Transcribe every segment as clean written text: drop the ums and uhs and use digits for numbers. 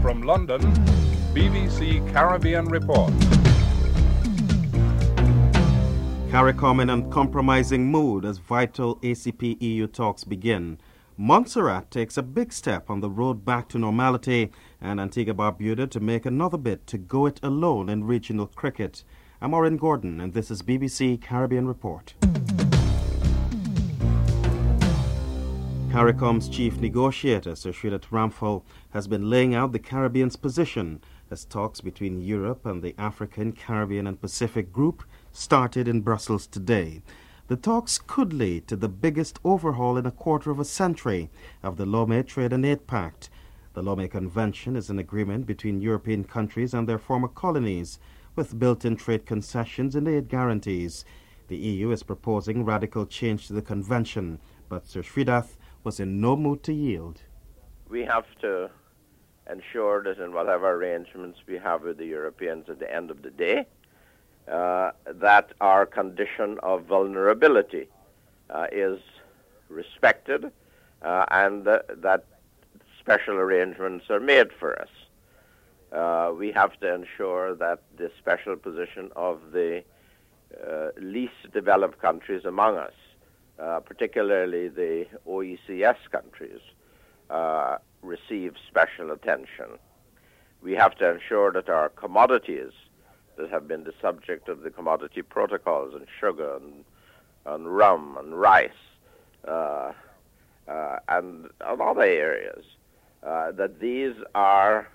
From London, BBC Caribbean Report. CARICOM in uncompromising mood as vital ACP-EU talks begin. Montserrat takes a big step on the road back to normality, and Antigua-Barbuda to make another bid to go it alone in regional cricket. I'm Maureen Gordon, and this is BBC Caribbean Report. CARICOM's chief negotiator, Sir Sridhar Ramphal, has been laying out the Caribbean's position as talks between Europe and the African, Caribbean and Pacific Group started in Brussels today. The talks could lead to the biggest overhaul in a quarter of a century of the Lomé Trade and Aid Pact. The Lomé Convention is an agreement between European countries and their former colonies, with built-in trade concessions and aid guarantees. The EU is proposing radical change to the convention, but Sir Sridhar was in no mood to yield. We have to ensure that in whatever arrangements we have with the Europeans at the end of the day, that our condition of vulnerability is respected and that special arrangements are made for us. We have to ensure that the special position of the least developed countries among us, particularly the OECS countries, receive special attention. We have to ensure that our commodities that have been the subject of the commodity protocols and sugar and rum and rice and other areas, that these are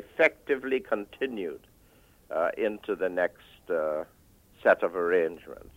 effectively continued into the next set of arrangements.